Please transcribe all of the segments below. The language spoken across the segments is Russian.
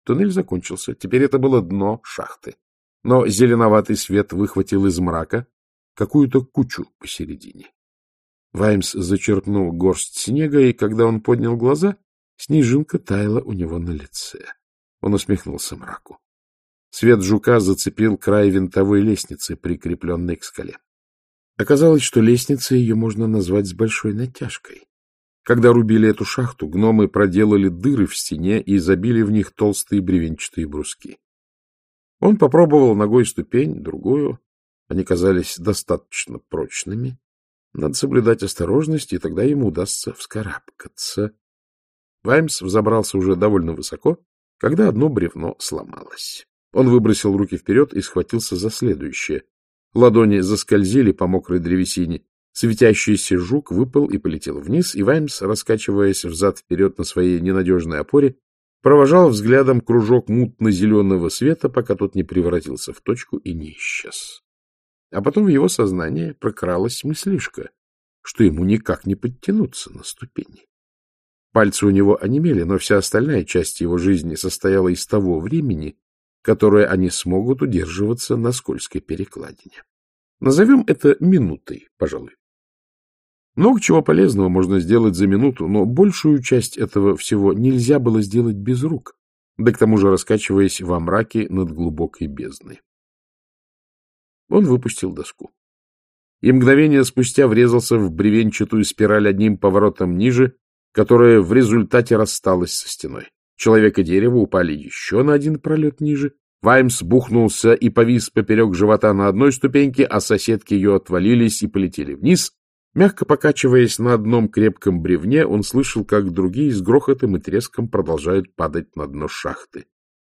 Туннель закончился. Теперь это было дно шахты. Но зеленоватый свет выхватил из мрака какую-то кучу посередине. Ваймс зачерпнул горсть снега, и когда он поднял глаза, снежинка таяла у него на лице. Он усмехнулся мраку. Свет жука зацепил край винтовой лестницы, прикрепленной к скале. Оказалось, что лестницей ее можно назвать с большой натяжкой. Когда рубили эту шахту, гномы проделали дыры в стене и забили в них толстые бревенчатые бруски. Он попробовал ногой ступень, другую. Они казались достаточно прочными. Надо соблюдать осторожность, и тогда ему удастся вскарабкаться. Ваймс взобрался уже довольно высоко, когда одно бревно сломалось. Он выбросил руки вперед и схватился за следующее. Ладони заскользили по мокрой древесине. Светящийся жук выпал и полетел вниз, и Ваймс, раскачиваясь взад-вперед на своей ненадежной опоре, провожал взглядом кружок мутно-зеленого света, пока тот не превратился в точку и не исчез. А потом в его сознание прокралась мыслишка, что ему никак не подтянуться на ступени. Пальцы у него онемели, но вся остальная часть его жизни состояла из того времени, которое они смогут удерживаться на скользкой перекладине. Назовем это минутой, пожалуй. Много чего полезного можно сделать за минуту, но большую часть этого всего нельзя было сделать без рук, да к тому же раскачиваясь во мраке над глубокой бездной. Он выпустил доску. И мгновение спустя врезался в бревенчатую спираль одним поворотом ниже, которая в результате рассталась со стеной. Человек и дерево упали еще на один пролет ниже. Ваймс бухнулся и повис поперек живота на одной ступеньке, а соседки ее отвалились и полетели вниз. Мягко покачиваясь на одном крепком бревне, он слышал, как другие с грохотом и треском продолжают падать на дно шахты.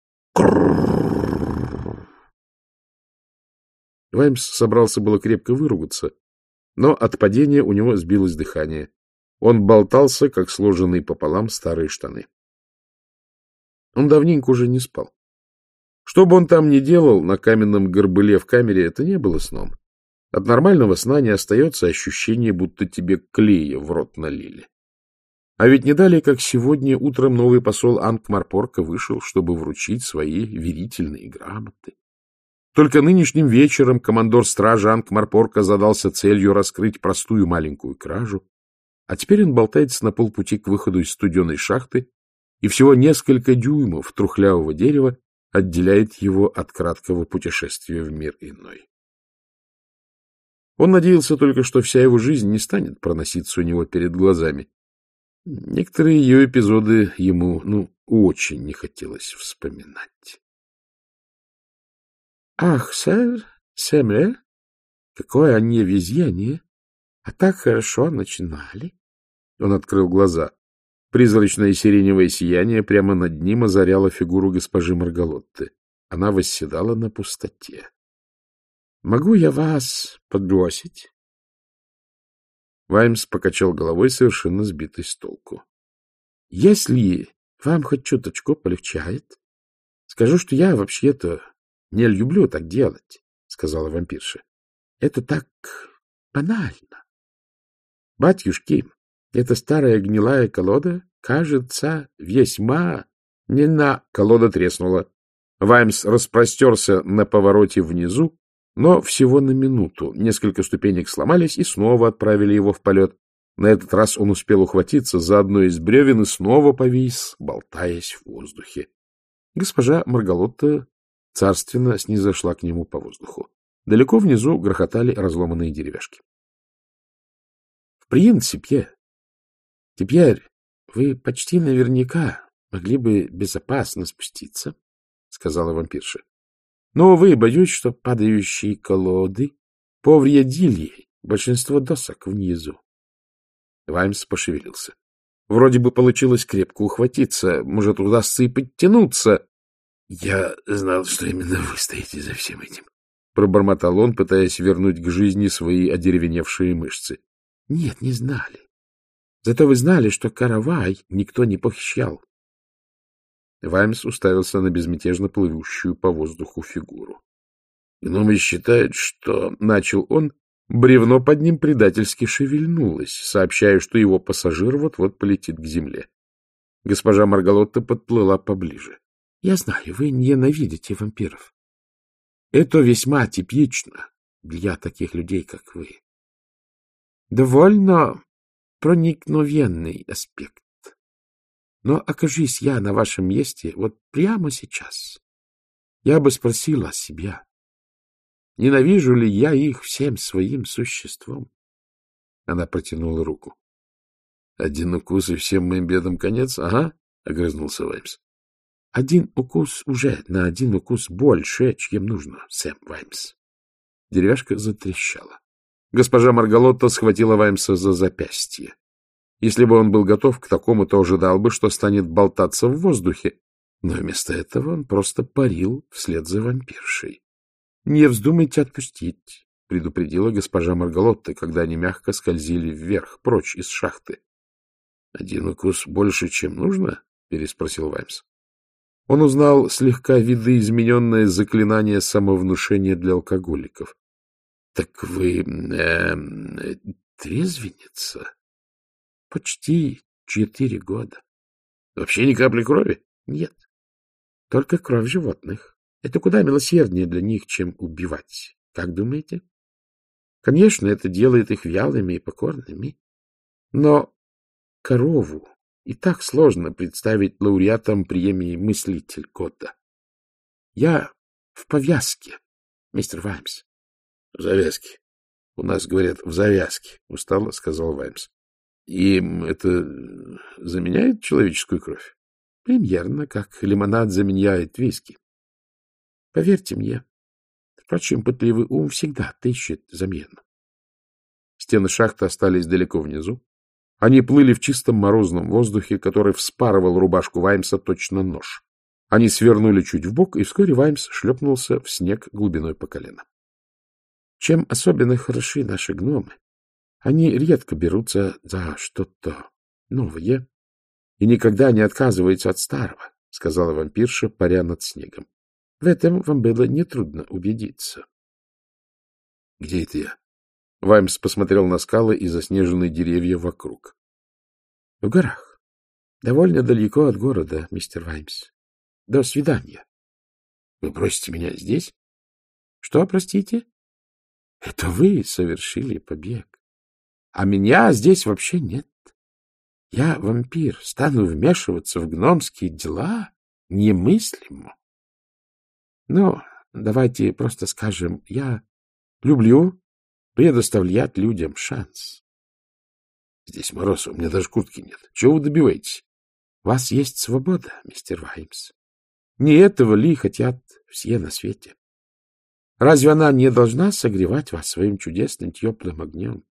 Ваймс собрался было крепко выругаться, но от падения у него сбилось дыхание. Он болтался, как сложенные пополам старые штаны. Он давненько уже не спал. Что бы он там ни делал на каменном горбыле в камере, это не было сном. От нормального сна не остается ощущение, будто тебе клея в рот налили. А ведь не далее, как сегодня утром новый посол Анкмарпорка вышел, чтобы вручить свои верительные грамоты. Только нынешним вечером командор стражи Анкмарпорка задался целью раскрыть простую маленькую кражу, а теперь он болтается на полпути к выходу из студеной шахты, и всего несколько дюймов трухлявого дерева отделяет его от краткого путешествия в мир иной. Он надеялся только, что вся его жизнь не станет проноситься у него перед глазами. Некоторые ее эпизоды ему, очень не хотелось вспоминать. — Ах, сэр, Сэмюэль, какое невезение! А так хорошо начинали. Он открыл глаза. Призрачное сиреневое сияние прямо над ним озаряло фигуру госпожи Маргалотты. Она восседала на пустоте. — Могу я вас подбросить? Ваймс покачал головой, совершенно сбитый с толку. — Если вам хоть чуточку полегчает, скажу, что я вообще-то не люблю так делать, — сказала вампирша. — Это так банально. Батюшки, эта старая гнилая колода, кажется, весьма не на... Колода треснула. Ваймс распростерся на повороте внизу, но всего на минуту. Несколько ступенек сломались и снова отправили его в полет. На этот раз он успел ухватиться за одно из бревен и снова повис, болтаясь в воздухе. Госпожа Маргалотта царственно снизошла к нему по воздуху. Далеко внизу грохотали разломанные деревяшки. — В принципе, теперь вы почти наверняка могли бы безопасно спуститься, — сказала вампирша. — Но, увы, боюсь, что падающие колоды повредили большинство досок внизу. Ваймс пошевелился. Вроде бы получилось крепко ухватиться, может, удастся и подтянуться. — Я знал, что именно вы стоите за всем этим, — пробормотал он, пытаясь вернуть к жизни свои одеревеневшие мышцы. — Нет, не знали. Зато вы знали, что каравай никто не похищал. Ваймс уставился на безмятежно плывущую по воздуху фигуру. — Гномы считают, что... — начал он. Бревно под ним предательски шевельнулось, сообщая, что его пассажир вот-вот полетит к земле. Госпожа Маргалотта подплыла поближе. Я знаю, вы ненавидите вампиров. Это весьма типично для таких людей, как вы. Довольно проникновенный аспект. Но окажись я на вашем месте вот прямо сейчас, я бы спросила себя, ненавижу ли я их всем своим существом? Она протянула руку. — Один укус, и всем моим бедам конец? — Ага, — огрызнулся Ваймс. — Один укус уже на один укус больше, чем нужно, Сэм Ваймс. Деревяшка затрещала. Госпожа Маргалотта схватила Ваймса за запястье. Если бы он был готов к такому, то ожидал бы, что станет болтаться в воздухе, но вместо этого он просто парил вслед за вампиршей. — Не вздумайте отпустить, — предупредила госпожа Маргалотта, когда они мягко скользили вверх, прочь из шахты. — Один укус больше, чем нужно? — переспросил Ваймс. Он узнал слегка видоизмененное заклинание самовнушения для алкоголиков. — Так вы трезвенница? — Почти 4 года. — Вообще ни капли крови? — Нет. Только кровь животных. Это куда милосерднее для них, чем убивать. Как думаете? Конечно, это делает их вялыми и покорными. Но корову и так сложно представить лауреатом премии «Мыслитель года». Я в повязке, мистер Ваймс. — В завязке. У нас говорят «в завязке», — устало сказал Ваймс. — И это заменяет человеческую кровь? — Примерно, как лимонад заменяет виски. Поверьте мне. Впрочем, пытливый ум всегда отыщет замену. Стены шахты остались далеко внизу. Они плыли в чистом морозном воздухе, который вспарывал рубашку Ваймса точно нож. Они свернули чуть вбок, и вскоре Ваймс шлепнулся в снег глубиной по колено. Чем особенно хороши наши гномы, они редко берутся за что-то новое и никогда не отказываются от старого, — сказала вампирша, паря над снегом. В этом вам было нетрудно убедиться. — Где это я? Ваймс посмотрел на скалы и заснеженные деревья вокруг. — В горах. Довольно далеко от города, мистер Ваймс. До свидания. — Вы просите меня здесь? — Что, простите? — Это вы совершили побег. А меня здесь вообще нет. Я вампир, стану вмешиваться в гномские дела немыслимо. Ну, давайте просто скажем, я люблю предоставлять людям шанс. Здесь мороз, у меня даже куртки нет. Чего вы добиваетесь? У вас есть свобода, мистер Ваймс. Не этого ли хотят все на свете? Разве она не должна согревать вас своим чудесным теплым огнем?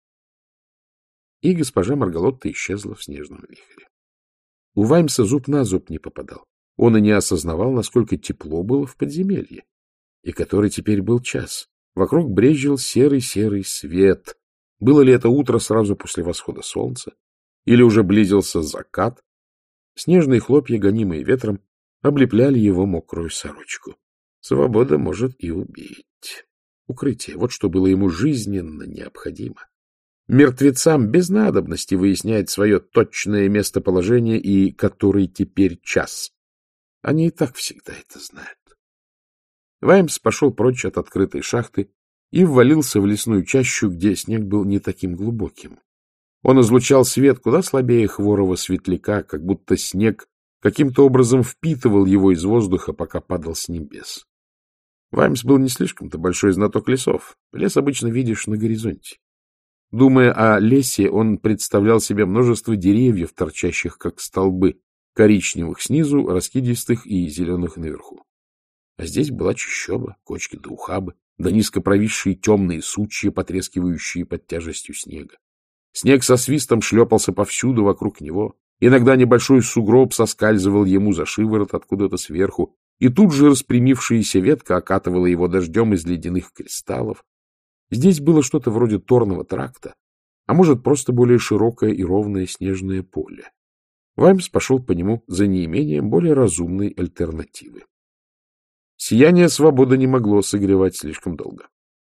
И госпожа Маргалотта исчезла в снежном вихре. У Ваймса зуб на зуб не попадал. Он и не осознавал, насколько тепло было в подземелье. И который теперь был час. Вокруг брезжил серый-серый свет. Было ли это утро сразу после восхода солнца? Или уже близился закат? Снежные хлопья, гонимые ветром, облепляли его мокрую сорочку. Свобода может и убить. Укрытие — вот что было ему жизненно необходимо. Мертвецам без надобности выяснять свое точное местоположение и который теперь час. Они и так всегда это знают. Ваймс пошел прочь от открытой шахты и ввалился в лесную чащу, где снег был не таким глубоким. Он излучал свет куда слабее хворого светляка, как будто снег каким-то образом впитывал его из воздуха, пока падал с небес. Ваймс был не слишком-то большой знаток лесов. Лес обычно видишь на горизонте. Думая о лесе, он представлял себе множество деревьев, торчащих как столбы, коричневых снизу, раскидистых и зеленых наверху. А здесь была чащоба, кочки да ухабы, да низко провисшие темные сучья, потрескивающие под тяжестью снега. Снег со свистом шлепался повсюду вокруг него. Иногда небольшой сугроб соскальзывал ему за шиворот откуда-то сверху, и тут же распрямившаяся ветка окатывала его дождем из ледяных кристаллов. Здесь было что-то вроде торного тракта, а может, просто более широкое и ровное снежное поле. Ваймс пошел по нему за неимением более разумной альтернативы. Сияние свободы не могло согревать слишком долго.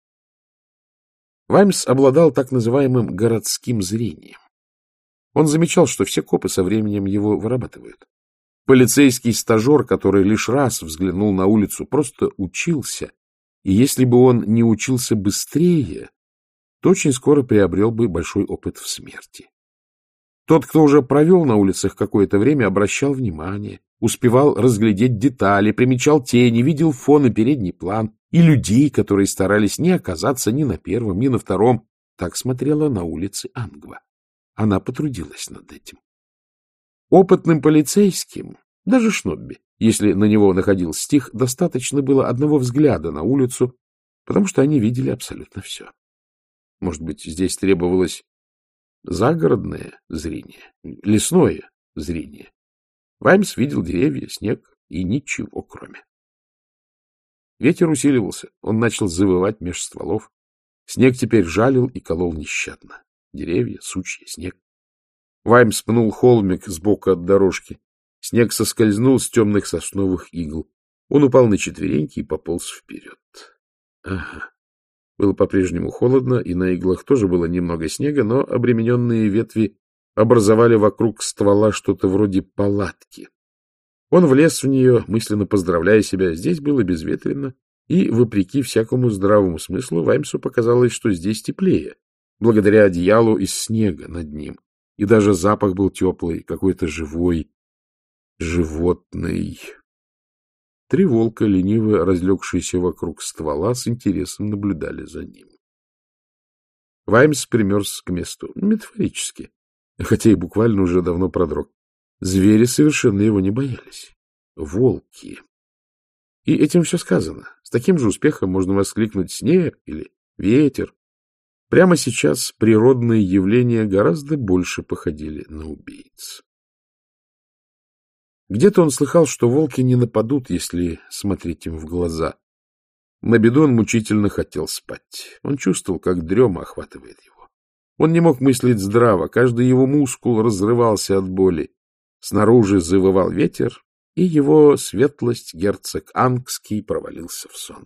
Ваймс обладал так называемым городским зрением. Он замечал, что все копы со временем его вырабатывают. Полицейский стажер, который лишь раз взглянул на улицу, просто учился, и если бы он не учился быстрее, то очень скоро приобрел бы большой опыт в смерти. Тот, кто уже провел на улицах какое-то время, обращал внимание, успевал разглядеть детали, примечал тени, видел фон и передний план, и людей, которые старались не оказаться ни на первом, ни на втором. Так смотрела на улицы Ангва. Она потрудилась над этим. Опытным полицейским, даже Шнобби, если на него находил стих, достаточно было одного взгляда на улицу, потому что они видели абсолютно все. Может быть, здесь требовалось загородное зрение, лесное зрение. Ваймс видел деревья, снег и ничего кроме. Ветер усиливался, он начал завывать меж стволов. Снег теперь жалил и колол нещадно. Деревья, сучья, снег. Ваймс пнул холмик сбоку от дорожки. Снег соскользнул с темных сосновых игл. Он упал на четвереньки и пополз вперед. Ага. Было по-прежнему холодно, и на иглах тоже было немного снега, но обремененные ветви образовали вокруг ствола что-то вроде палатки. Он влез в нее, мысленно поздравляя себя. Здесь было безветренно, и, вопреки всякому здравому смыслу, Ваймсу показалось, что здесь теплее, благодаря одеялу из снега над ним. И даже запах был теплый, какой-то живой, животный. 3 волка, лениво разлегшиеся вокруг ствола, с интересом наблюдали за ним. Ваймс примерз к месту, метафорически, хотя и буквально уже давно продрог. Звери совершенно его не боялись. Волки. И этим все сказано. С таким же успехом можно воскликнуть снег или ветер. Прямо сейчас природные явления гораздо больше походили на убийц. Где-то он слыхал, что волки не нападут, если смотреть им в глаза. На беду он мучительно хотел спать. Он чувствовал, как дрема охватывает его. Он не мог мыслить здраво, каждый его мускул разрывался от боли. Снаружи завывал ветер, и его светлость, герцог Ангский, провалился в сон.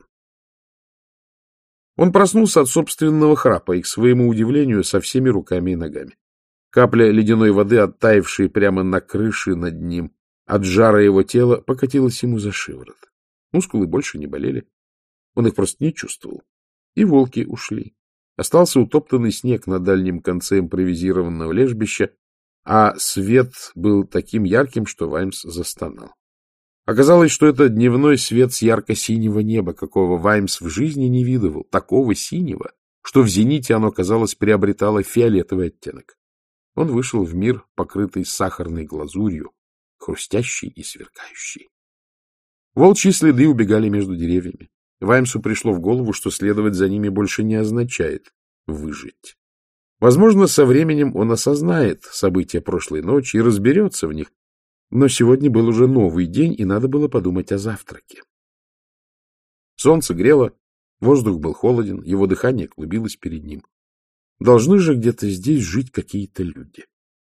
Он проснулся от собственного храпа и, к своему удивлению, со всеми руками и ногами. Капля ледяной воды, оттаившая прямо на крыше над ним, от жара его тела, покатилась ему за шиворот. Мускулы больше не болели. Он их просто не чувствовал. И волки ушли. Остался утоптанный снег на дальнем конце импровизированного лежбища, а свет был таким ярким, что Ваймс застонал. Оказалось, что это дневной свет с ярко-синего неба, какого Ваймс в жизни не видывал, такого синего, что в зените оно, казалось, приобретало фиолетовый оттенок. Он вышел в мир, покрытый сахарной глазурью, хрустящий и сверкающий. Волчьи следы убегали между деревьями. Ваймсу пришло в голову, что следовать за ними больше не означает выжить. Возможно, со временем он осознает события прошлой ночи и разберется в них, но сегодня был уже новый день, и надо было подумать о завтраке. Солнце грело, воздух был холоден, его дыхание клубилось перед ним. Должны же где-то здесь жить какие-то люди.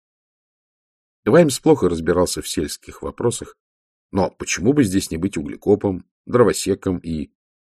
Ваймс плохо разбирался в сельских вопросах, но почему бы здесь не быть углекопом, дровосеком и...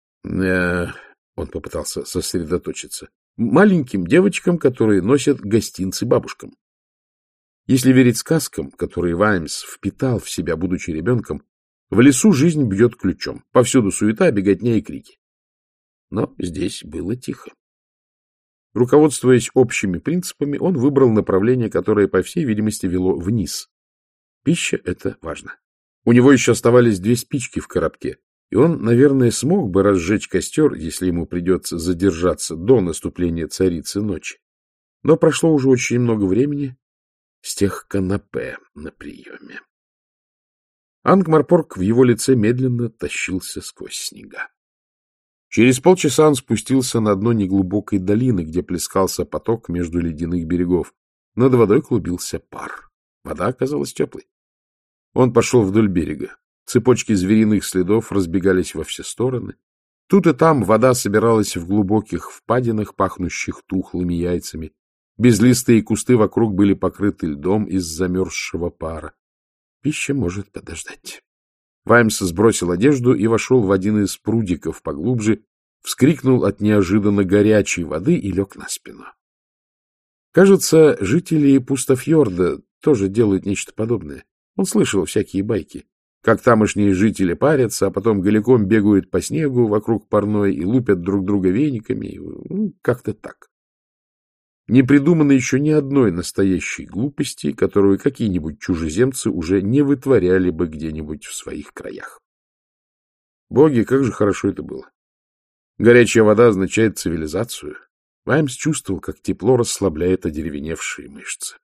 Он попытался сосредоточиться. Маленьким девочкам, которые носят гостинцы бабушкам. Если верить сказкам, которые Ваймс впитал в себя, будучи ребенком, в лесу жизнь бьет ключом. Повсюду суета, беготня и крики. Но здесь было тихо. Руководствуясь общими принципами, он выбрал направление, которое, по всей видимости, вело вниз. Пища — это важно. У него еще оставались 2 спички в коробке, и он, наверное, смог бы разжечь костер, если ему придется задержаться до наступления царицы ночи. Но прошло уже очень много времени с тех канапе на приеме. Ангмарпорг в его лице медленно тащился сквозь снега. Через полчаса он спустился на дно неглубокой долины, где плескался поток между ледяных берегов. Над водой клубился пар. Вода оказалась теплой. Он пошел вдоль берега. Цепочки звериных следов разбегались во все стороны. Тут и там вода собиралась в глубоких впадинах, пахнущих тухлыми яйцами. Безлистые кусты вокруг были покрыты льдом из замерзшего пара. Пища может подождать. Ваймс сбросил одежду и вошел в один из прудиков поглубже, вскрикнул от неожиданно горячей воды и лег на спину. Кажется, жители Пустофьорда тоже делают нечто подобное. Он слышал всякие байки, как тамошние жители парятся, а потом голиком бегают по снегу вокруг парной и лупят друг друга вениками. Как-то так. Не придумано еще ни одной настоящей глупости, которую какие-нибудь чужеземцы уже не вытворяли бы где-нибудь в своих краях. Боги, как же хорошо это было! Горячая вода означает цивилизацию. Ваймс чувствовал, как тепло расслабляет одеревеневшие мышцы.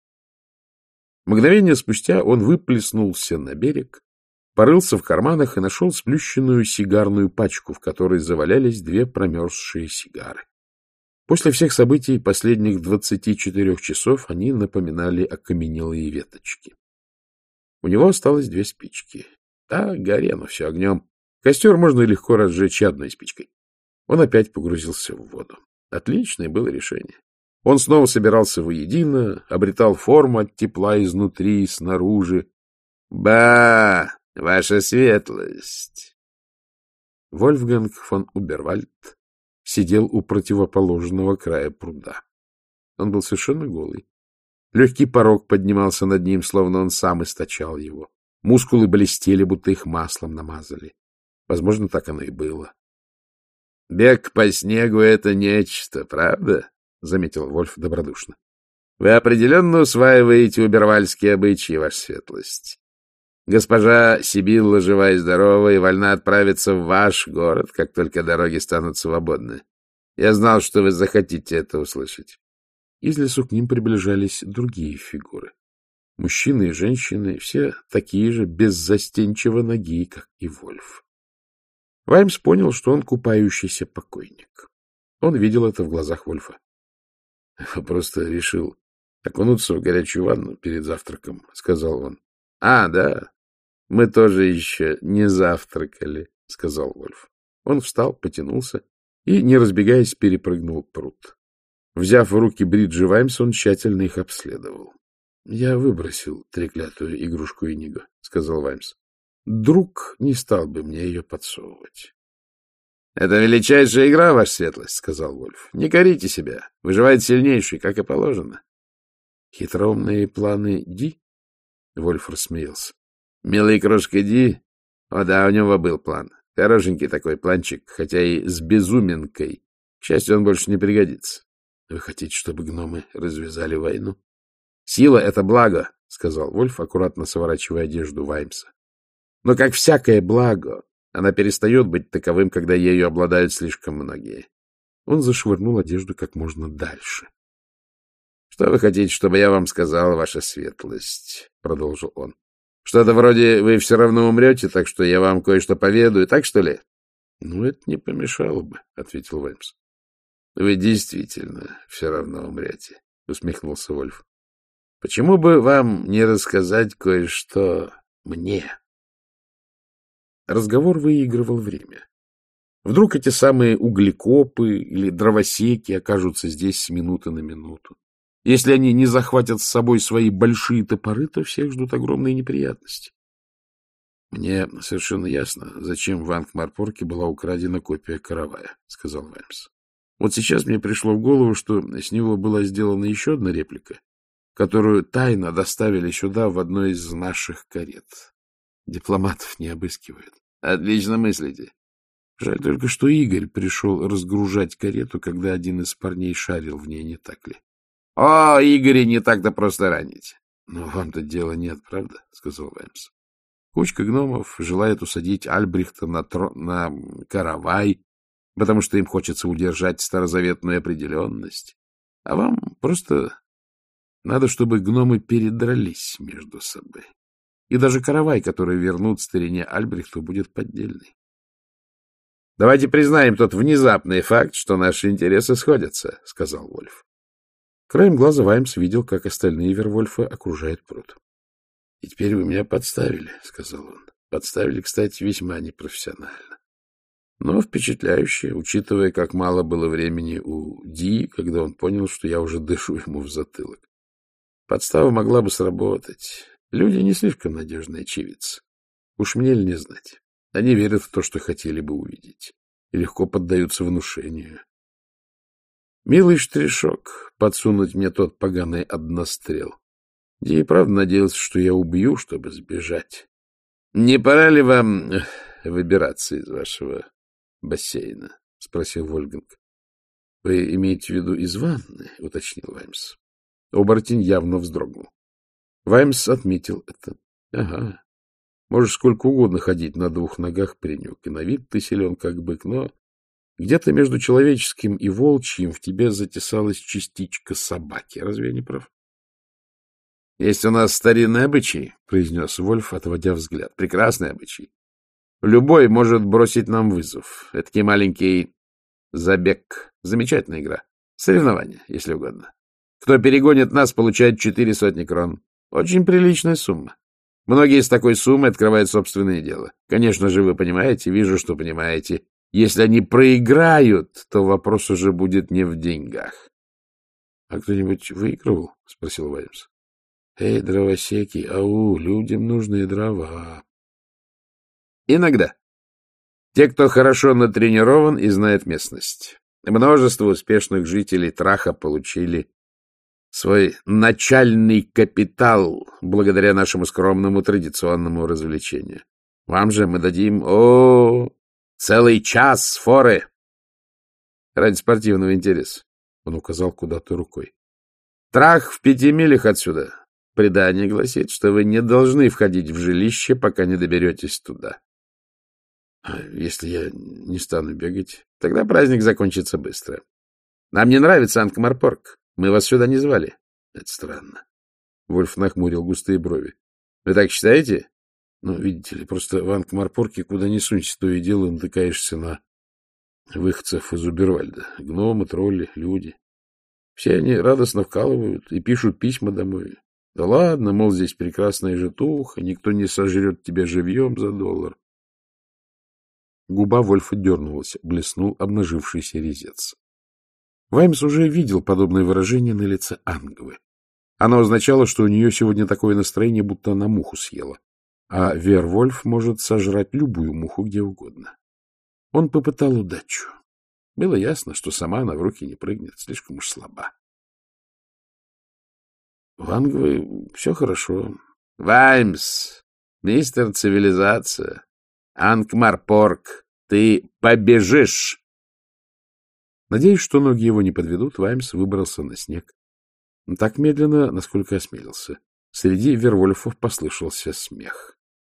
Мгновение спустя он выплеснулся на берег, порылся в карманах и нашел сплющенную сигарную пачку, в которой завалялись 2 промерзшие сигары. После всех событий последних 24 часов они напоминали окаменелые веточки. У него осталось 2 спички. Да, горено все огнем. Костер можно легко разжечь одной спичкой. Он опять погрузился в воду. Отличное было решение. Он снова собирался воедино, обретал форму от тепла изнутри и снаружи. — Ба, ваша светлость! Вольфганг фон Убервальд сидел у противоположного края пруда. Он был совершенно голый. Легкий порог поднимался над ним, словно он сам источал его. Мускулы блестели, будто их маслом намазали. Возможно, так оно и было. — Бег по снегу — это нечто, правда? — заметил Вольф добродушно. — Вы определенно усваиваете убервальские обычаи, ваша светлость. Госпожа Сибилла жива и здорова и вольна отправиться в ваш город, как только дороги станут свободны. Я знал, что вы захотите это услышать. Из лесу к ним приближались другие фигуры. Мужчины и женщины, все такие же беззастенчиво ноги, как и Вольф. Ваймс понял, что он купающийся покойник. Он видел это в глазах Вольфа. — Просто решил окунуться в горячую ванну перед завтраком, — сказал он. — А, да, мы тоже еще не завтракали, — сказал Вольф. Он встал, потянулся и, не разбегаясь, перепрыгнул пруд. Взяв в руки бриджи Ваймса, он тщательно их обследовал. — Я выбросил треклятую игрушку Иниго, — сказал Ваймс. — Друг не стал бы мне ее подсовывать. — Это величайшая игра, ваша светлость, — сказал Вольф. — Не корите себя. Выживает сильнейший, как и положено. — Хитроумные планы Ди? — Вольф рассмеялся. — Милый крошка Ди? О да, у него был план. Хорошенький такой планчик, хотя и с безуминкой. К счастью, он больше не пригодится. — Вы хотите, чтобы гномы развязали войну? — Сила — это благо, — сказал Вольф, аккуратно сворачивая одежду Ваймса. — Но, как всякое благо, она перестает быть таковым, когда ею обладают слишком многие. Он зашвырнул одежду как можно дальше. — Что вы хотите, чтобы я вам сказал, ваша светлость? — продолжил он. — Что-то вроде вы все равно умрете, так что я вам кое-что поведаю, так что ли? — Ну, это не помешало бы, — ответил Ваймс. — Вы действительно все равно умрете, — усмехнулся Вольф. — Почему бы вам не рассказать кое-что мне? Разговор выигрывал время. Вдруг эти самые углекопы или дровосеки окажутся здесь с минуты на минуту. Если они не захватят с собой свои большие топоры, то всех ждут огромные неприятности. — Мне совершенно ясно, зачем в Анкмарпорке была украдена копия каравая, — сказал Ваймс. Вот сейчас мне пришло в голову, что с него была сделана еще одна реплика, которую тайно доставили сюда в одной из наших карет. Дипломатов не обыскивают. — Отлично мыслите. Жаль только, что Игорь пришел разгружать карету, когда один из парней шарил в ней, не так ли? — О, Игоря не так-то просто ранить. — Но вам-то дела нет, правда? — сказал Ваймс. Кучка гномов желает усадить Альбрихта на каравай, потому что им хочется удержать старозаветную определенность. А вам просто надо, чтобы гномы передрались между собой. И даже каравай, который вернут старине Альбрехту, будет поддельный. Давайте признаем тот внезапный факт, что наши интересы сходятся, — сказал Вольф. Краем глаза Ваймс видел, как остальные Вервольфы окружают пруд. — И теперь вы меня подставили, — сказал он. Подставили, кстати, весьма непрофессионально. Но впечатляюще, учитывая, как мало было времени у Ди, когда он понял, что я уже дышу ему в затылок. Подстава могла бы сработать. Люди не слишком надежные очевидцы. Уж мне ли не знать. Они верят в то, что хотели бы увидеть, и легко поддаются внушению. Милый штришок подсунуть мне тот поганый однострел. Я и правда надеялся, что я убью, чтобы сбежать. Не пора ли вам выбираться из вашего бассейна? — спросил Вольфганг. — Вы имеете в виду из ванны? — уточнил Ваймс. Оборотень явно вздрогнул. Ваймс отметил это. — Ага. Можешь сколько угодно ходить на двух ногах, паренек, и на вид ты силен, как бык, но где-то между человеческим и волчьим в тебе затесалась частичка собаки. Разве я не прав? — Есть у нас старинный обычай, — произнес Вольф, отводя взгляд. — Прекрасный обычай. Любой может бросить нам вызов. Этакий маленький забег. Замечательная игра. Соревнование, если угодно. Кто перегонит нас, получает 400 крон. Очень приличная сумма. Многие с такой суммой открывают собственное дело. Конечно же, вы понимаете, вижу, что понимаете. Если они проиграют, то вопрос уже будет не в деньгах. — А кто-нибудь выигрывал? — спросил Ваймс. — Эй, дровосеки, ау, людям нужны дрова. — Иногда. Те, кто хорошо натренирован и знает местность. Множество успешных жителей Траха получили свой начальный капитал благодаря нашему скромному традиционному развлечению. Вам же мы дадим, целый час форы ради спортивного интереса. Он указал куда-то рукой. Трах в 5 милях отсюда. Предание гласит, что вы не должны входить в жилище, пока не доберетесь туда. А если я не стану бегать, тогда праздник закончится быстро. Нам не нравится Анкмарпорг. Мы вас сюда не звали. Это странно. Вольф нахмурил густые брови. Вы так считаете? Ну, видите ли, просто в Анкмарпорге куда ни сунься, то и дело натыкаешься на выходцев из Убервальда. Гномы, тролли, люди. Все они радостно вкалывают и пишут письма домой. Да ладно, мол, здесь прекрасная житуха, никто не сожрет тебя живьем за $1. Губа Вольфа дернулась, блеснул обнажившийся резец. Ваймс уже видел подобное выражение на лице Ангвы. Оно означало, что у нее сегодня такое настроение, будто она муху съела. А Вервольф может сожрать любую муху где угодно. Он попытал удачу. Было ясно, что сама она в руки не прыгнет, слишком уж слаба. В Ангвы все хорошо. Ваймс, мистер Цивилизация, Анкмарпорг, ты побежишь! Надеясь, что ноги его не подведут, Ваймс выбрался на снег. Так медленно, насколько осмелился. Среди вервольфов послышался смех.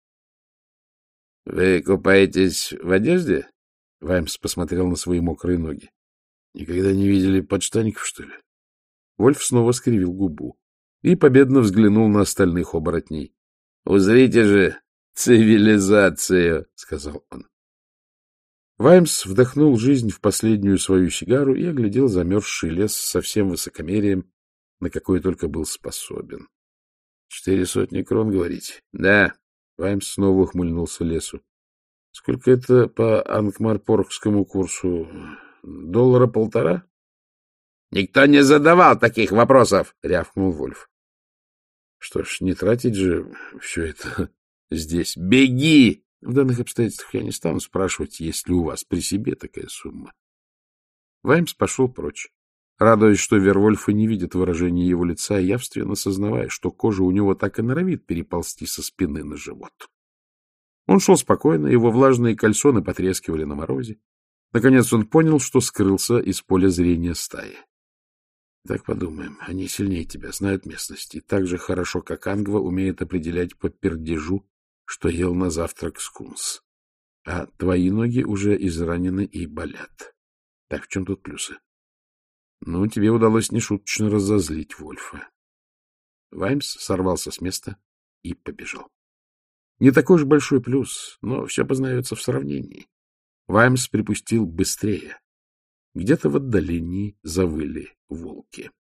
— Вы купаетесь в одежде? Ваймс посмотрел на свои мокрые ноги. — Никогда не видели подштанников, что ли? Вольф снова скривил губу и победно взглянул на остальных оборотней. — Узрите же цивилизацию, — сказал он. Ваймс вдохнул жизнь в последнюю свою сигару и оглядел замерзший лес со всем высокомерием, на какое только был способен. — 400 крон, говорите? — Да. Ваймс снова ухмыльнулся лесу. — Сколько это по анкмарпоргскому курсу? $1.50? — Никто не задавал таких вопросов! — рявкнул Вольф. — Что ж, не тратить же все это здесь. Беги! В данных обстоятельствах я не стану спрашивать, есть ли у вас при себе такая сумма. Ваймс пошел прочь, радуясь, что вервольфы не видят выражения его лица, и явственно сознавая, что кожа у него так и норовит переползти со спины на живот. Он шел спокойно, его влажные кальсоны потрескивали на морозе. Наконец он понял, что скрылся из поля зрения стаи. Так подумаем, они сильнее тебя, знают местность, и так же хорошо, как Ангва, умеют определять по пердежу, что ел на завтрак скунс. А твои ноги уже изранены и болят. Так в чем тут плюсы? Ну, тебе удалось нешуточно разозлить Вольфа. Ваймс сорвался с места и побежал. Не такой уж большой плюс, но все познается в сравнении. Ваймс припустил быстрее. Где-то в отдалении завыли волки.